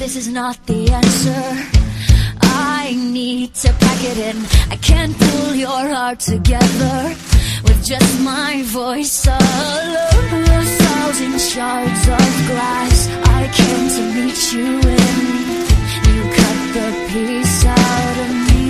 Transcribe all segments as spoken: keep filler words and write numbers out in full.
this is not the answer. I need to pack it in. I can't pull your heart together with just my voice alone. A thousand shards of glass I came to meet you in. You cut the piece out of me,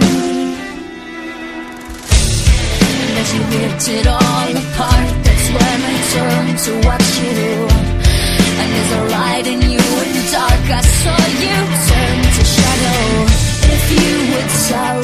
and as you ripped it all apart, that's when I turned to watch you. And there's a light in you in the dark, I saw you turn to shadow. If you would tell